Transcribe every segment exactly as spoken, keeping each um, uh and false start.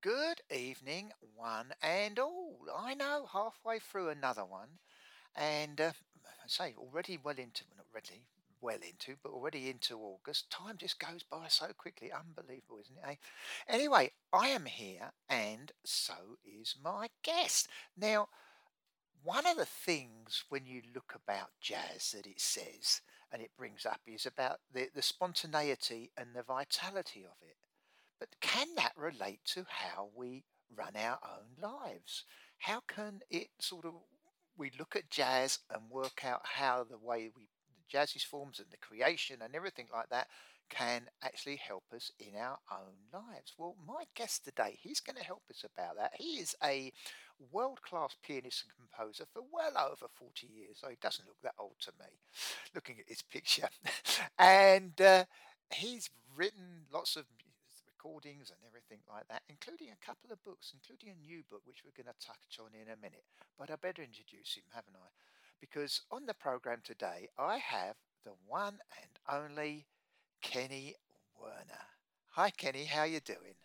Good evening, one and all. I know, halfway through another one, and uh, I say already well into, well, not really well into, but already into August. Time just goes by so quickly, unbelievable, isn't it? Eh? Anyway, I am here, and so is my guest. Now, one of the things when you look about jazz that it says and it brings up is about the, the spontaneity and the vitality of it. But can that relate to how we run our own lives? How can it sort of we look at jazz and work out how the way we the jazz is forms and the creation and everything like that can actually help us in our own lives? Well, my guest today, he's going to help us about that. He is a world-class pianist and composer for well over forty years. So he doesn't look that old to me, looking at his picture. and uh, he's written lots of recordings and everything like that, including a couple of books, including a new book, which we're going to touch on in a minute. But I better introduce him, haven't I? Because on the program today, I have the one and only Kenny Werner. Hi, Kenny. How you doing?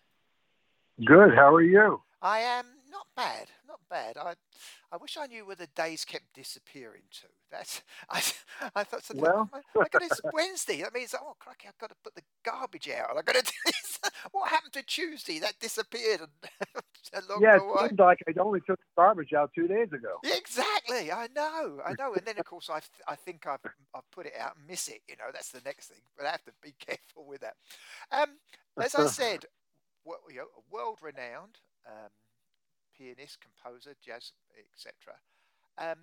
Good. How are you? I am not bad, not bad. I, I wish I knew where the days kept disappearing to. That's I, I thought something. Well, My, my God, it's Wednesday. That means oh cracky, I've got to put the garbage out. I've got to do this. What happened to Tuesday? That disappeared along yeah, the it way. seems like I only took the garbage out two days ago. Exactly. I know. I know. And then of course I I think I've I've put it out and miss it. You know, that's the next thing. But I have to be careful with that. Um, as I said, wo- you know, world renowned. Um, pianist, composer, jazz, et cetera. Um,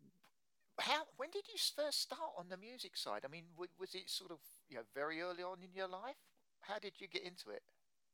how when did you first start on the music side? I mean, w- was it sort of you know very early on in your life? How did you get into it?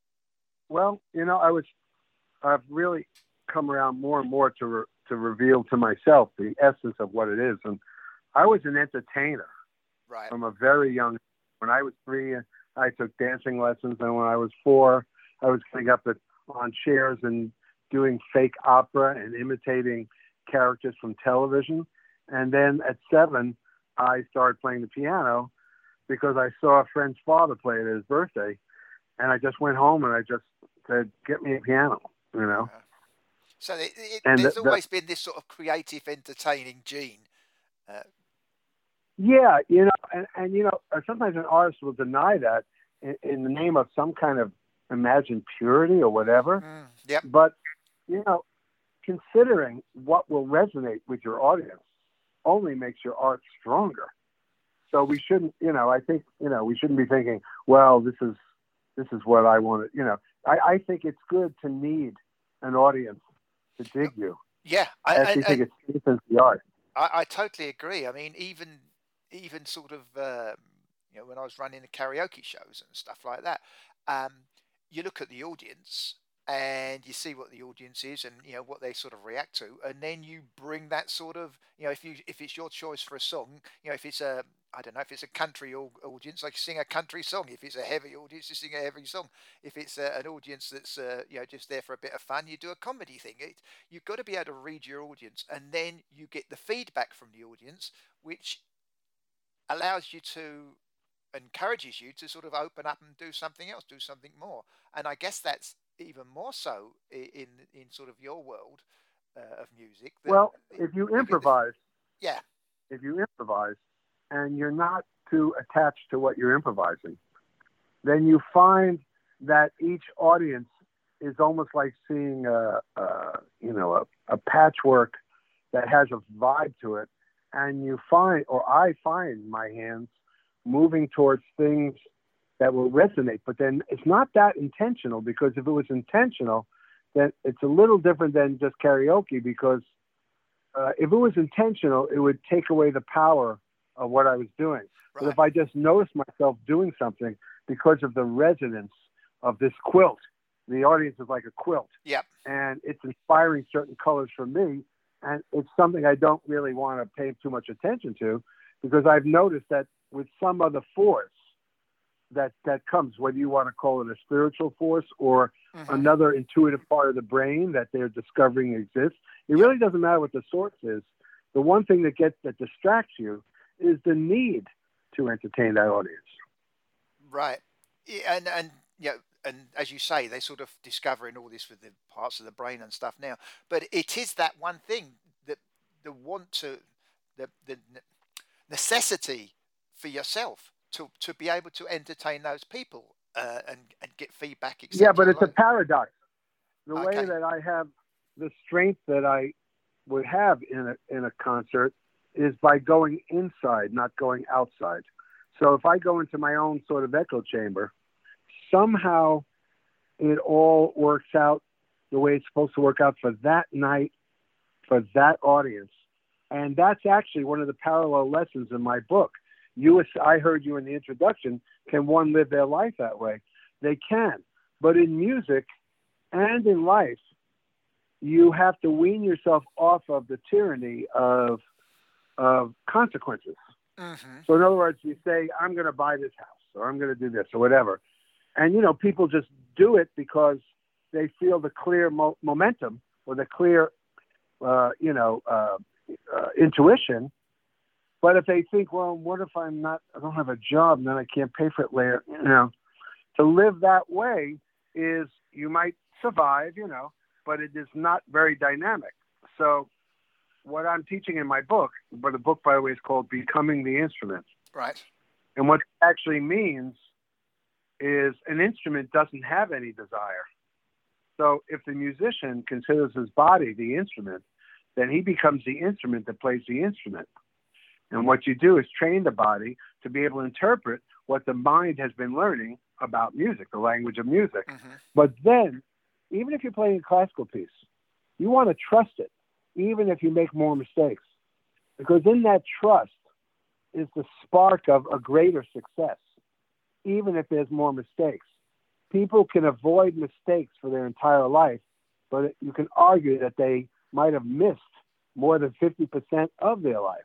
well, you know, I was I've really come around more and more to re- to reveal to myself the essence of what it is, and I was an entertainer Right. from a very young. When I was three, I took dancing lessons, and when I was four, I was getting up at, on chairs and doing fake opera and imitating characters from television. And then at seven, I started playing the piano because I saw a friend's father play it at his birthday, and I just went home and I just said, "Get me a piano," you know. Uh, so it, it, And the, there's the always been this sort of creative, entertaining gene. Uh, yeah, you know, and, and you know, sometimes an artist will deny that in, in the name of some kind of imagined purity or whatever. mm, yep. But you know, considering what will resonate with your audience only makes your art stronger. So we shouldn't, you know, I think, you know, we shouldn't be thinking, well, this is this is what I want to, you know. I, I think it's good to need an audience to dig you. Yeah. I, I actually and, think it deepens the art. I, I totally agree. I mean, even even sort of um, you know when I was running the karaoke shows and stuff like that, um, you look at the audience and you see what the audience is and you know what they sort of react to, and then you bring that sort of you know if you if it's your choice for a song, you know if it's a I don't know if it's a country au- audience, like you sing a country song. If it's a heavy audience, you sing a heavy song. If it's a, an audience that's uh, you know just there for a bit of fun, you do a comedy thing. It, you've got to be able to read your audience, and then you get the feedback from the audience, which allows you to encourages you to sort of open up and do something else, do something more. And I guess that's even more so in in sort of your world uh, of music that Well, if you you get the improvise, yeah if you improvise and you're not too attached to what you're improvising, then you find that each audience is almost like seeing a, a you know a, a patchwork that has a vibe to it, and you find, or I find, my hands moving towards things that will resonate. But then it's not that intentional, because if it was intentional, then it's a little different than just karaoke, because uh, if it was intentional, it would take away the power of what I was doing. But right if I just noticed myself doing something because of the resonance of this quilt, the audience is like a quilt, yep and it's inspiring certain colors for me. And it's something I don't really want to pay too much attention to, because I've noticed that with some other force that, that comes, whether you want to call it a spiritual force or hmm another intuitive part of the brain that they're discovering exists, it yep really doesn't matter what the source is. The one thing that gets that distracts you is the need to entertain that audience. right. Yeah, and and you know and as you say, they're sort of discovering all this with the parts of the brain and stuff now. But it is that one thing that the want to, the the necessity for yourself to to be able to entertain those people uh, and and get feedback, et cetera. Yeah, but it's like, a paradox. The okay. way that I have the strength that I would have in a in a concert is by going inside, not going outside. So if I go into my own sort of echo chamber, somehow it all works out the way it's supposed to work out for that night, for that audience. And that's actually one of the parallel lessons in my book. You, I heard you in the introduction, can one live their life that way? They can. But in music and in life, you have to wean yourself off of the tyranny of of consequences. Mm-hmm. So in other words, you say, I'm going to buy this house, or I'm going to do this, or whatever. And, you know, people just do it because they feel the clear mo- momentum or the clear, uh, you know, uh, uh, intuition. But if they think, well, what if I'm not, I don't have a job and then I can't pay for it later, you know, to live that way is, you might survive, you know, but it is not very dynamic. So what I'm teaching in my book, but the book, by the way, is called Becoming the Instrument. Right. And what it actually means is an instrument doesn't have any desire. So if the musician considers his body the instrument, then he becomes the instrument that plays the instrument. And what you do is train the body to be able to interpret what the mind has been learning about music, the language of music. Mm-hmm. But then, even if you're playing a classical piece, you want to trust it, even if you make more mistakes. Because in that trust is the spark of a greater success, even if there's more mistakes. People can avoid mistakes for their entire life, but you can argue that they might have missed more than fifty percent of their life.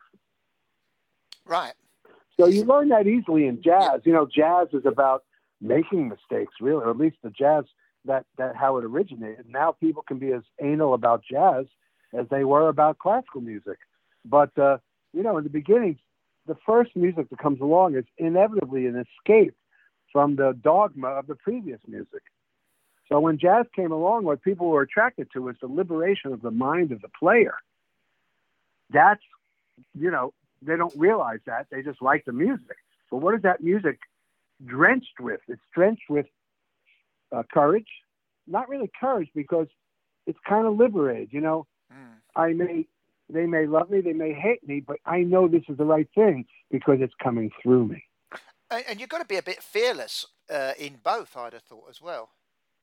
Right. So you learn that easily in jazz. You know, jazz is about making mistakes, really, or at least the jazz, that, that how it originated. Now people can be as anal about jazz as they were about classical music. But, uh, you know, in the beginning, the first music that comes along is inevitably an escape from the dogma of the previous music. So when jazz came along, what people were attracted to was the liberation of the mind of the player. That's, you know, they don't realize that. They just like the music. But what is that music drenched with? It's drenched with uh, courage. Not really courage, because it's kind of liberated. You know, mm. I may, they may love me, they may hate me, but I know this is the right thing because it's coming through me. And, and you've got to be a bit fearless uh, in both, I'd have thought, as well.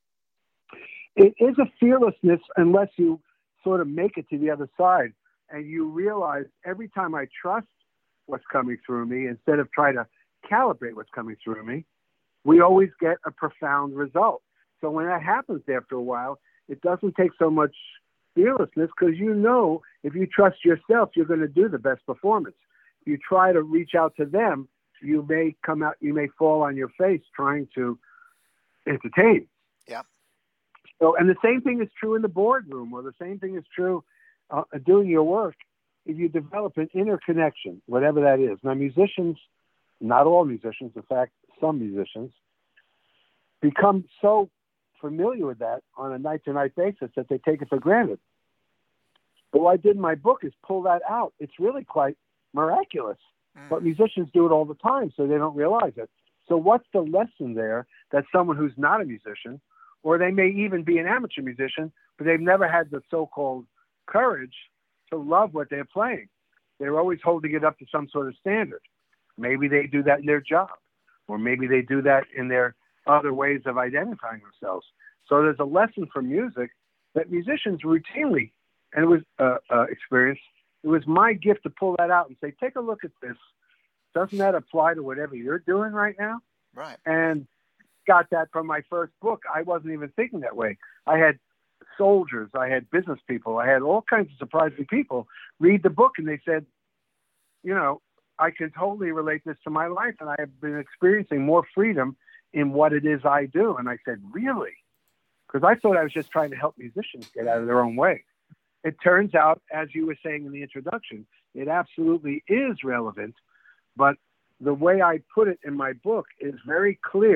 It is a fearlessness unless you sort of make it to the other side. And you realize every time I trust what's coming through me, instead of trying to calibrate what's coming through me, we always get a profound result. So when that happens after a while, it doesn't take so much fearlessness, because you know if you trust yourself, you're going to do the best performance. If you try to reach out to them, you may come out, you may fall on your face trying to entertain. Yeah. So, and the same thing is true in the boardroom, or the same thing is true Uh, doing your work. If you develop an inner connection, whatever that is. Now, musicians, not all musicians, in fact, some musicians, become so familiar with that on a night-to-night basis that they take it for granted. But what I did in my book is pull that out. It's really quite miraculous. Mm. But musicians do it all the time, so they don't realize it. So what's the lesson there that someone who's not a musician, or they may even be an amateur musician, but they've never had the so-called courage to love what they're playing. They're always holding it up to some sort of standard. Maybe they do that in their job, or maybe they do that in their other ways of identifying themselves. So there's a lesson from music that musicians routinely, and it was uh, uh, experience, it was my gift to pull that out and say, take a look at this. Doesn't that apply to whatever you're doing right now? Right. And got that from my first book. I wasn't even thinking that way. I had soldiers, I had business people, I had all kinds of surprising people read the book, and they said, you know, I can totally relate this to my life, and I have been experiencing more freedom in what it is I do. And I said, really? Because I thought I was just trying to help musicians get out of their own way. It turns out, as you were saying in the introduction, it absolutely is relevant, but the way I put it in my book is very clear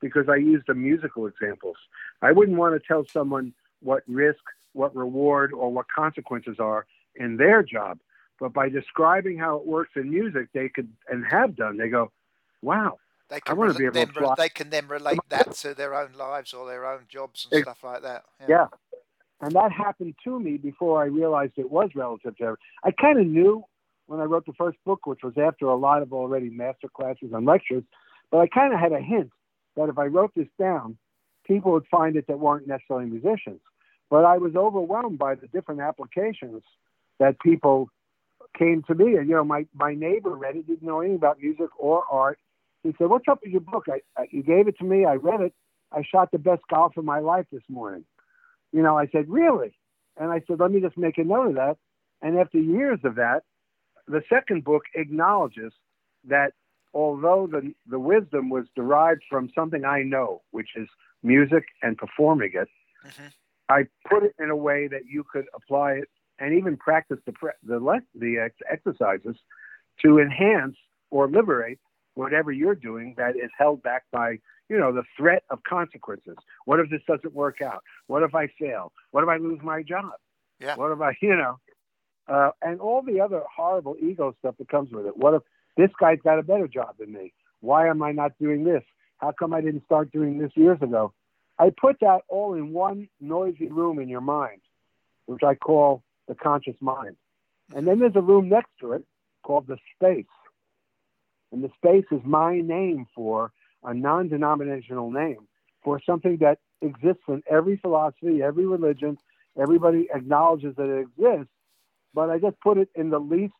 because I used the musical examples. I wouldn't want to tell someone what risk, what reward, or what consequences are in their job. But by describing how it works in music, they could, and have done, they go, wow, They I can want rel- to be able then to re- fly. they can then relate that to their own lives or their own jobs and Ex- stuff like that. Yeah. Yeah. And that happened to me before I realized it was relative to everything. I kind of knew when I wrote the first book, which was after a lot of already master classes and lectures, but I kind of had a hint that if I wrote this down, people would find it that weren't necessarily musicians. But I was overwhelmed by the different applications that people came to me. And, you know, my, my neighbor read it, didn't know anything about music or art. He said, what's up with your book? I, I, you gave it to me. I read it. I shot the best golf of my life this morning. You know, I said, really? And I said, let me just make a note of that. And after years of that, the second book acknowledges that although the, the wisdom was derived from something I know, which is music and performing it, mm-hmm. I put it in a way that you could apply it and even practice the the the ex- exercises to enhance or liberate whatever you're doing that is held back by, you know, the threat of consequences. What if this doesn't work out? What if I fail? What if I lose my job? Yeah. What if I, you know, uh, and all the other horrible ego stuff that comes with it. What if this guy's got a better job than me? Why am I not doing this? How come I didn't start doing this years ago? I put that all in one noisy room in your mind, which I call the conscious mind. And then there's a room next to it called the space. And the space is my name for a non-denominational name for something that exists in every philosophy, every religion. Everybody acknowledges that it exists, but I just put it in the least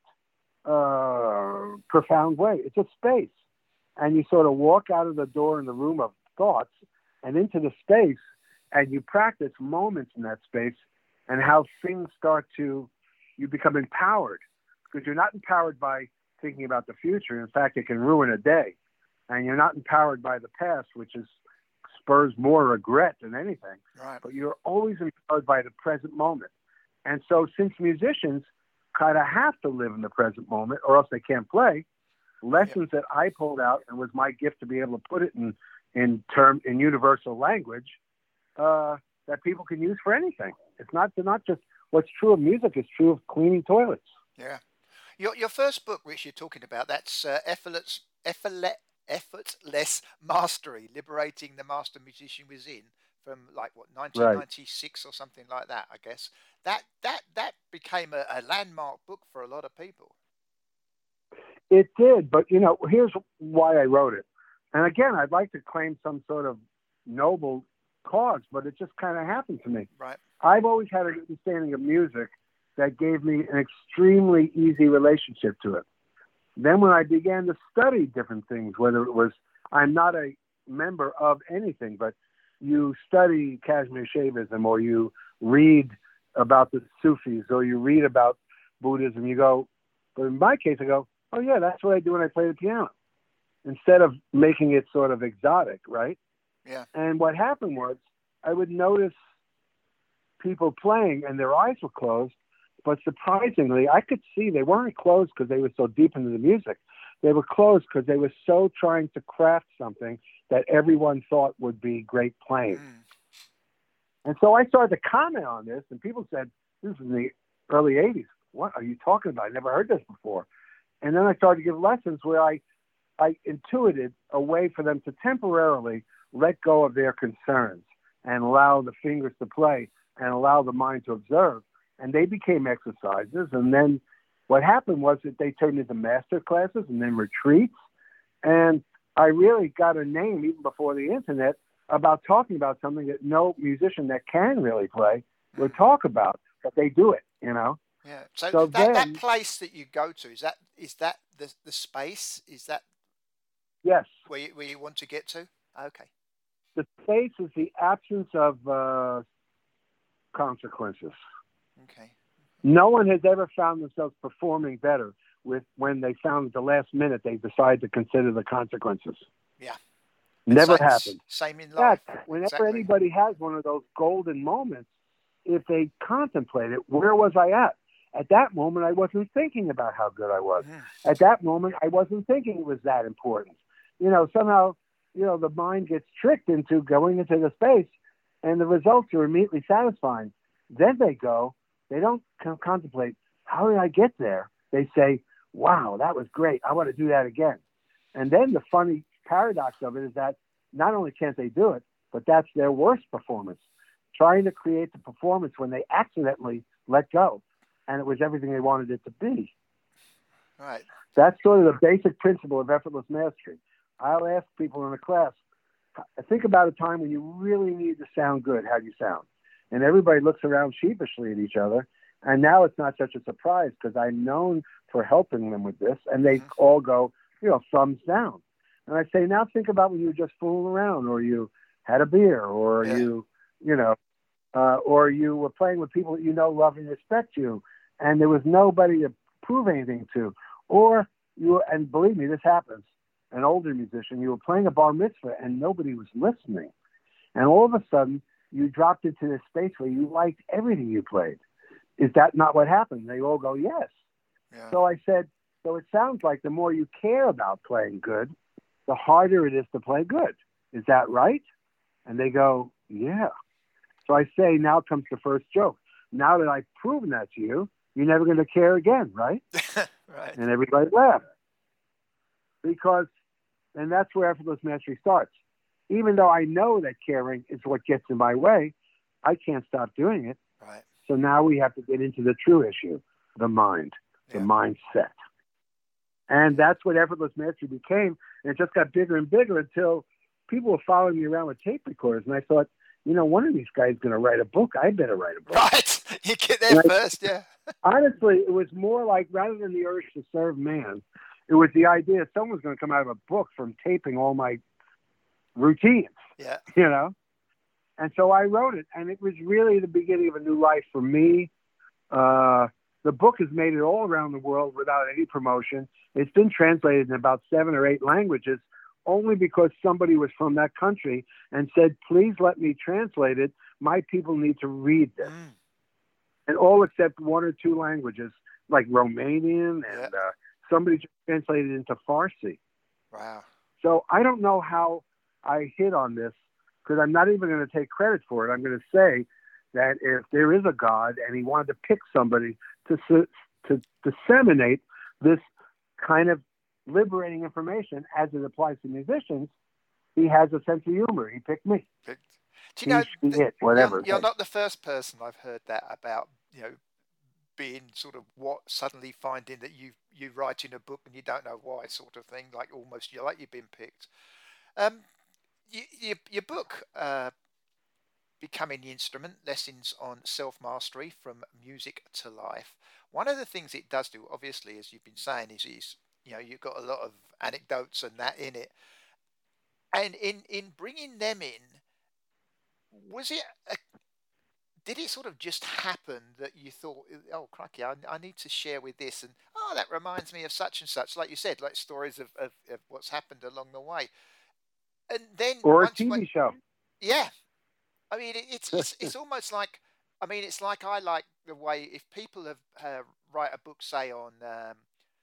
uh, profound way. It's a space. And you sort of walk out of the door in the room of thoughts and into the space, and you practice moments in that space and how things start to, you become empowered, because you're not empowered by thinking about the future. In fact, it can ruin a day. And you're not empowered by the past, which is spurs more regret than anything. Right. But you're always empowered by the present moment. And so since musicians kind of have to live in the present moment or else they can't play, lessons yep. that I pulled out and was my gift to be able to put it in in term in universal language uh, that people can use for anything. It's not not just what's true of music is true of cleaning toilets. Yeah. Your your first book, which you're talking about, that's uh, effortless, effortless, effortless mastery, liberating the master musician within, from like what nineteen ninety-six right. or something like that. I guess that that that became a, a landmark book for a lot of people. It did, but you know, here's why I wrote it. And again, I'd like to claim some sort of noble cause, but it just kind of happened to me. Right. I've always had an understanding of music that gave me an extremely easy relationship to it. Then when I began to study different things, whether it was, I'm not a member of anything, but you study Kashmir Shaivism, or you read about the Sufis, or you read about Buddhism, you go, but in my case, I go, oh yeah, that's what I do when I play the piano, instead of making it sort of exotic, right? Yeah. And what happened was I would notice people playing and their eyes were closed, but surprisingly, I could see they weren't closed because they were so deep into the music. They were closed because they were so trying to craft something that everyone thought would be great playing. Mm. And so I started to comment on this, and people said, this is in the early eighties. What are you talking about? I never heard this before. And then I started to give lessons where I, I intuited a way for them to temporarily let go of their concerns and allow the fingers to play and allow the mind to observe. And they became exercises. And then what happened was that they turned into master classes and then retreats. And I really got a name even before the internet about talking about something that no musician that can really play would talk about, but they do it, you know? Yeah. So, so that, then, that place that you go to, is that is that the the space? Is that yes where you, where you want to get to? Okay. The space is the absence of uh, consequences. Okay. No one has ever found themselves performing better with when they found at the last minute they decide to consider the consequences. Yeah. Never same, happened. Same in life. Yeah, whenever exactly. anybody has one of those golden moments, if they contemplate it, where was I at? At that moment, I wasn't thinking about how good I was. Mm. At that moment, I wasn't thinking it was that important. You know, somehow you know, the mind gets tricked into going into the space, and the results are immediately satisfying. Then they go, they don't con- contemplate, how did I get there? They say, wow, that was great. I want to do that again. And then the funny paradox of it is that not only can't they do it, but that's their worst performance. Trying to create the performance when they accidentally let go, and it was everything they wanted it to be. Right. That's sort of the basic principle of effortless mastery. I'll ask people in a class, think about a time when you really need to sound good. How do you sound? And everybody looks around sheepishly at each other. And now it's not such a surprise because I'm known for helping them with this. And they mm-hmm. all go, you know, thumbs down. And I say, now think about when you were just fooling around, or you had a beer, or yeah. you, you know, uh, or you were playing with people that you know, love, and respect you, and there was nobody to prove anything to. Or you, and believe me, this happens, an older musician, you were playing a bar mitzvah and nobody was listening. And all of a sudden, you dropped into this space where you liked everything you played. Is that not what happened? They all go, yes. Yeah. So I said, so it sounds like the more you care about playing good, the harder it is to play good. Is that right? And they go, yeah. So I say, now comes the first joke. Now that I've proven that to you, you're never going to care again, right? Right. And everybody laughs. Because, and that's where effortless mastery starts. Even though I know that caring is what gets in my way, I can't stop doing it. Right. So now we have to get into the true issue, the mind, the yeah. mindset. And that's what effortless mastery became. And it just got bigger and bigger until people were following me around with tape recorders. And I thought, you know, one of these guys is going to write a book. I better write a book. Right. You get there and first, I, yeah. Honestly, it was more like, rather than the urge to serve man, it was the idea someone was going to come out of a book from taping all my routines. Yeah. You know? And so I wrote it, and it was really the beginning of a new life for me. Uh, the book has made it all around the world without any promotion. It's been translated in about seven or eight languages, only because somebody was from that country and said, please let me translate it. My people need to read this. Mm. And all except one or two languages, like Romanian, and yeah. uh, somebody just translated it into Farsi. Wow. So I don't know how I hit on this, because I'm not even going to take credit for it. I'm going to say that if there is a God and he wanted to pick somebody to to disseminate this kind of liberating information as it applies to musicians, he has a sense of humor. He picked me. Do you know, he, the, it, whatever. You're, you're not the first person I've heard that about, you know, being sort of what suddenly finding that you you write in a book and you don't know why, sort of thing, like almost you're like you've been picked. Um, you, you, your book, uh, Becoming the Instrument, Lessons on Self-Mastery from Music to Life. One of the things it does do, obviously, as you've been saying, is, is you know, you've got a lot of anecdotes and that in it. And in, in bringing them in, was it, a, did it sort of just happen that you thought, oh, crikey, I, I need to share with this, and, oh, that reminds me of such and such, like you said, like stories of, of, of what's happened along the way. And then or once a T V when, show. Yeah. I mean, it, it's, it's, it's almost like, I mean, it's like, I like the way, if people have, uh, write a book, say on, um,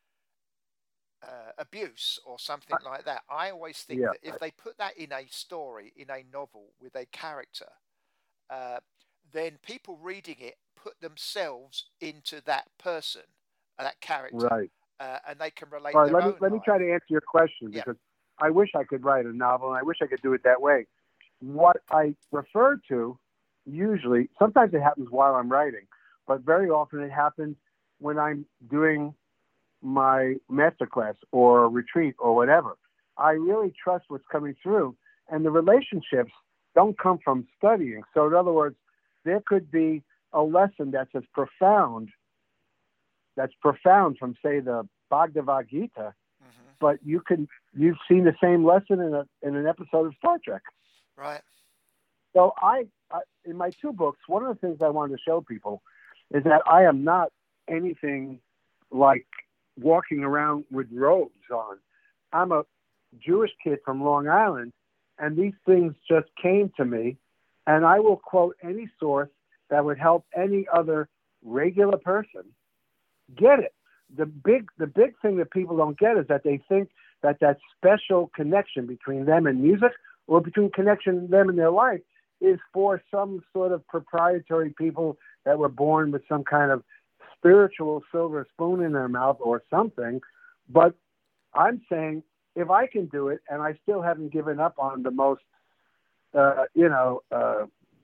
Uh, abuse or something like that, I always think yeah. that if they put that in a story, in a novel with a character, uh, then people reading it put themselves into that person, uh, that character, right, uh, and they can relate. All right, their let me own let life. me try to answer your question, because yeah. I wish I could write a novel, and I wish I could do it that way. What I refer to, usually, sometimes it happens while I'm writing, but very often it happens when I'm doing my masterclass or retreat or whatever. I really trust what's coming through, and the relationships don't come from studying. So in other words, there could be a lesson that's as profound, that's profound from, say, the Bhagavad Gita, mm-hmm. but you can, you've seen the same lesson in a in an episode of Star Trek. Right. So I, I in my two books, one of the things I wanted to show people is that I am not anything like walking around with robes on. I'm a Jewish kid from Long Island, and these things just came to me, and I will quote any source that would help any other regular person get it. The big, the big thing that people don't get is that they think that that special connection between them and music, or between connection them in their life, is for some sort of proprietary people that were born with some kind of spiritual silver spoon in their mouth or something. But I'm saying, if I can do it, and I still haven't given up on the most, uh, you know, uh,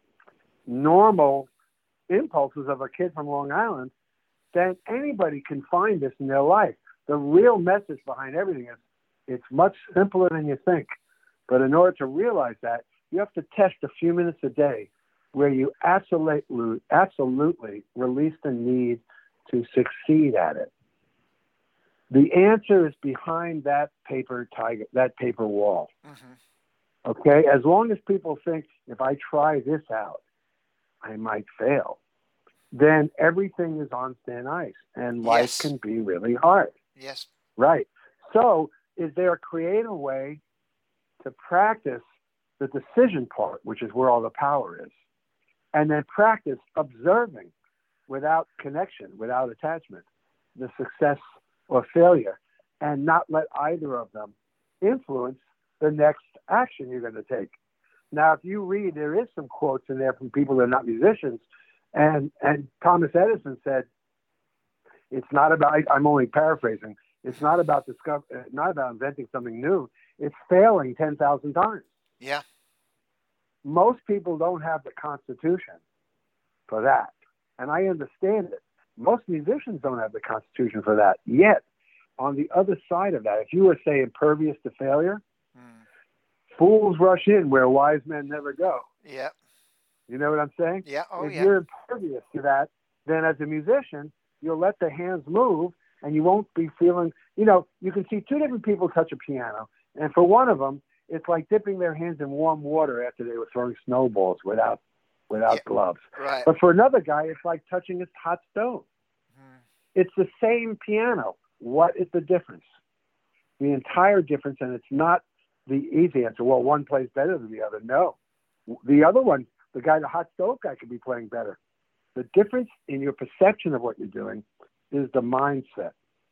normal impulses of a kid from Long Island, then anybody can find this in their life. The real message behind everything is it's much simpler than you think. But in order to realize that, you have to test a few minutes a day where you absolutely, absolutely release the need to succeed at it. The answer is behind that paper tiger, that paper wall. Mm-hmm. Okay? As long as people think, if I try this out, I might fail, then everything is on thin ice, and life Yes. can be really hard. Yes. Right. So is there a creative way to practice the decision part, which is where all the power is, and then practice observing without connection, without attachment, the success or failure, and not let either of them influence the next action you're going to take? Now, if you read, there is some quotes in there from people that are not musicians, and, and Thomas Edison said, it's not about, I'm only paraphrasing, it's not about discover, not about inventing something new, it's failing ten thousand times. Yeah. Most people don't have the constitution for that. And I understand it. Most musicians don't have the constitution for that. Yet, on the other side of that, if you were, say, impervious to failure, mm. fools rush in where wise men never go. Yeah. You know what I'm saying? Yeah. Oh, if yeah. you're impervious to that, then as a musician, you'll let the hands move and you won't be feeling, you know, you can see two different people touch a piano. And for one of them, it's like dipping their hands in warm water after they were throwing snowballs without without yeah. gloves. Right. But for another guy, it's like touching a hot stove. Mm. It's the same piano. What is the difference? The entire difference, and it's not the easy answer. Well, one plays better than the other. No. The other one, the guy, the hot stove guy, could be playing better. The difference in your perception of what you're doing is the mindset.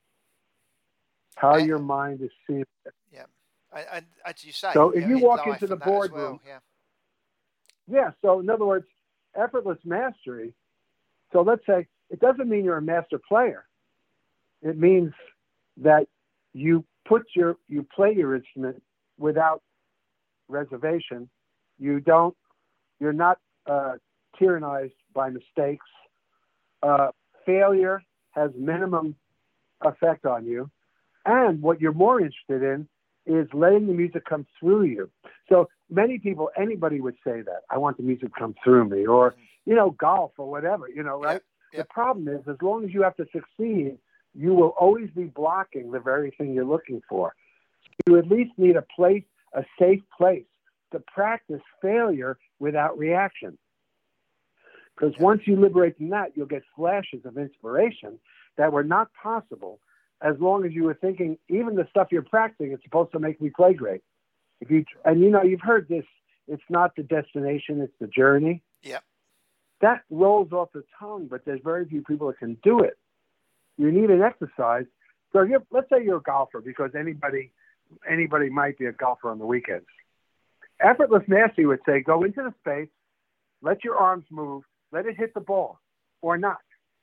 How and, your mind is seeing it. Yeah. And, and as you say, so if you in walk into the boardroom, well, yeah. yeah, so in other words, effortless mastery. So let's say it doesn't mean you're a master player. It means that you put your, you play your instrument without reservation. You don't, you're not uh, tyrannized by mistakes. Uh, failure has minimum effect on you. And what you're more interested in is letting the music come through you. So many people, anybody would say that. I want the music to come through me, or, you know, golf or whatever, you know, right? Yep, yep. The problem is, as long as you have to succeed, you will always be blocking the very thing you're looking for. You at least need a place, a safe place to practice failure without reaction. Because yep. once you liberate from that, you'll get flashes of inspiration that were not possible as long as you were thinking, even the stuff you're practicing, it's supposed to make me play great. If you and you know, you've heard this, it's not the destination, it's the journey. Yeah. That rolls off the tongue, but there's very few people that can do it. You need an exercise. So if you're, let's say you're a golfer, because anybody anybody might be a golfer on the weekends. Effortless mastery would say, go into the space, let your arms move, let it hit the ball, or not.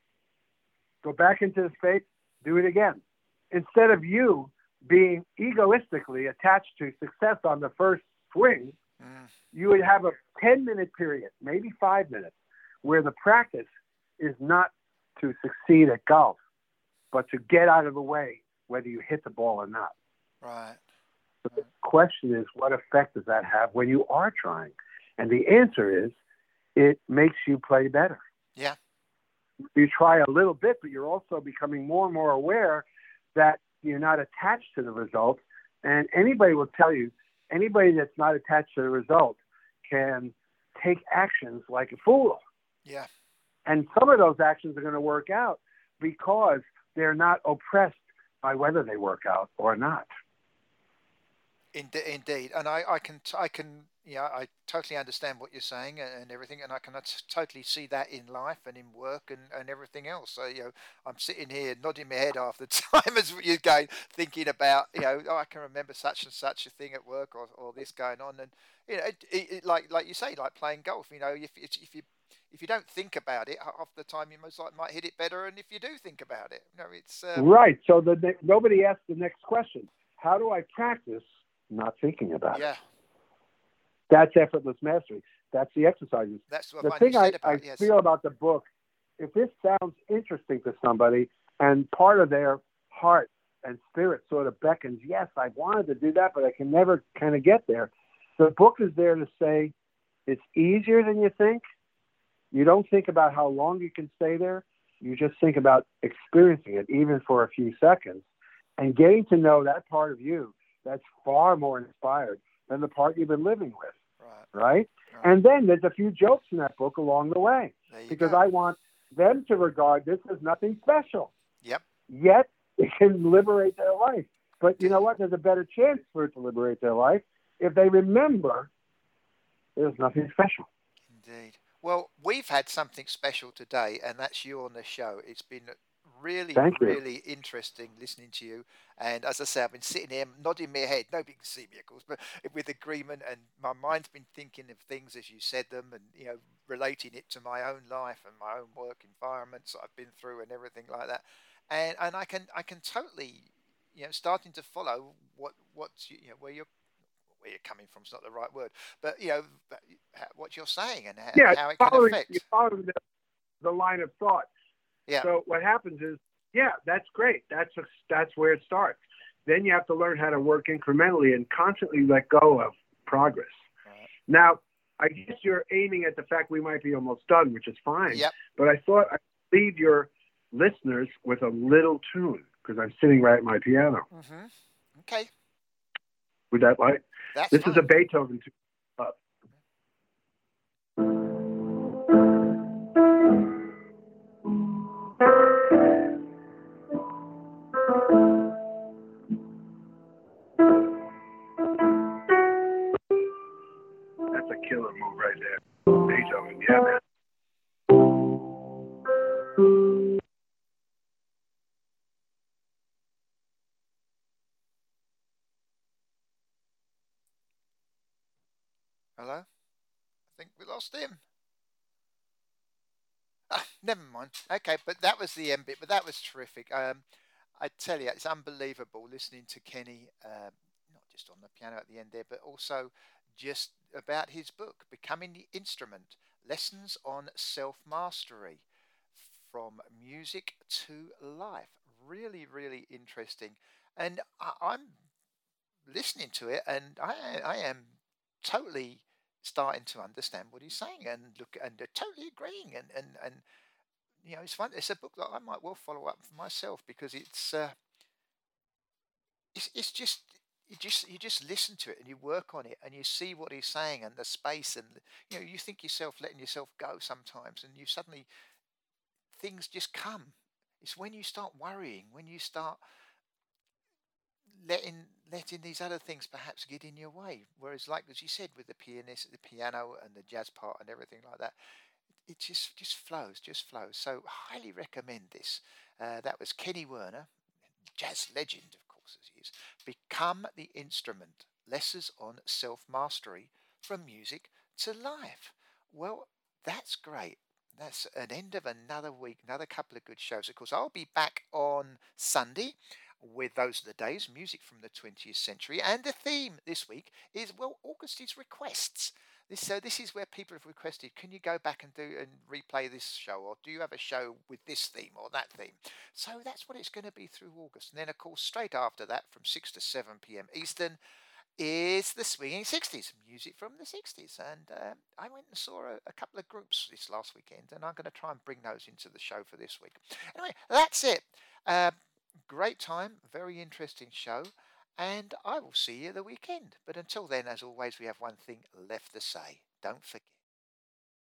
Go back into the space, do it again. Instead of you being egoistically attached to success on the first swing, mm. you would have a ten-minute period, maybe five minutes, where the practice is not to succeed at golf, but to get out of the way whether you hit the ball or not. Right. So the question is, what effect does that have when you are trying? And the answer is, it makes you play better. Yeah. You try a little bit, but you're also becoming more and more aware that you're not attached to the result. And anybody will tell you, anybody that's not attached to the result can take actions like a fool. Yeah. And some of those actions are going to work out because they're not oppressed by whether they work out or not. Indeed, and I, I can, I can, you know, I totally understand what you're saying and, and everything, and I can t- totally see that in life and in work and, and everything else. So, you know, I'm sitting here nodding my head half the time as you're going, thinking about, you know, oh, I can remember such and such a thing at work, or, or this going on, and you know, it, it, it, like like you say, like playing golf. You know, if if if you if you don't think about it, half the time you most likely might hit it better, and if you do think about it, you know, it's um, Right. So the, the nobody asked the next question. How do I practice not thinking about it? yeah, That's effortless mastery. That's the exercises. that's what The one you thing I, said I about yes, feel about the book, if this sounds interesting to somebody and part of their heart and spirit sort of beckons, yes, I wanted to do that, but I can never kind of get there. The book is there to say it's easier than you think. You don't think about how long you can stay there. You just think about experiencing it, even for a few seconds, and getting to know that part of you that's far more inspired than the part you've been living with. right, Right? right. And then there's a few jokes in that book along the way There you because go. I want them to regard this as nothing special. Yep. Yet it can liberate their life. But you know Indeed. what? There's a better chance for it to liberate their life if they remember there's nothing special. Indeed. Well, we've had something special today, and that's you on the show. It's been really, Thank you. really interesting listening to you. And as I say, I've been sitting here nodding my head. Nobody can see me, of course, but with agreement. And my mind's been thinking of things as you said them, and you know, relating it to my own life and my own work environments that I've been through and everything like that. And and I can I can totally, you know, starting to follow what what you know where you're where you're coming from is not the right word, but you know what you're saying and, and Yeah, how it can following, you affect. follow the, the line of thought. Yeah, So what happens is, yeah, that's great. That's a, that's where it starts. Then you have to learn how to work incrementally and constantly let go of progress. right. Now, I guess you're aiming at the fact we might be almost done, which is fine. Yep. But I thought I'd leave your listeners with a little tune because I'm sitting right at my piano. Mm-hmm. Okay, Would that like? that's This fine. is a Beethoven tune. Uh, That's a killer move right there. Beethoven, yeah, man. Hello, I think we lost him. Ah, never mind. Okay, but that was the end bit. But that was terrific. Um, I tell you, it's unbelievable listening to Kenny, um, not just on the piano at the end there, but also just about his book, Becoming the Instrument: Lessons on Self Mastery, from music to life. Really, really interesting. And I, I'm listening to it, and I, I am totally starting to understand what he's saying and look and uh, totally agreeing. And, and, and you know, it's fun. It's a book that I might well follow up for myself because it's uh, it's, it's just you just you just listen to it and you work on it and you see what he's saying and the space and you know you think yourself letting yourself go sometimes and you suddenly things just come. It's when you start worrying, when you start letting letting these other things perhaps get in your way. Whereas, like as you said, with the pianist, the piano, and the jazz part, and everything like that, it just just flows, just flows. So, highly recommend this. Uh, that was Kenny Werner, jazz legend, of course, as he is. Become the Instrument: Lessons on Self Mastery, from music to life. Well, that's great. That's an end of another week, another couple of good shows. Of course, I'll be back on Sunday with Those Are the Days, music from the twentieth century. And the theme this week is, well, August's requests. This, so this is where people have requested, can you go back and do and replay this show? Or do you have a show with this theme or that theme? So that's what it's going to be through August. And then, of course, straight after that, from six to seven p.m. Eastern, is the Swinging sixties, music from the sixties. And um, I went and saw a, a couple of groups this last weekend, and I'm going to try and bring those into the show for this week. Anyway, that's it. Uh, great time, very interesting show, and I will see you the weekend. But until then, as always, we have one thing left to say. Don't forget.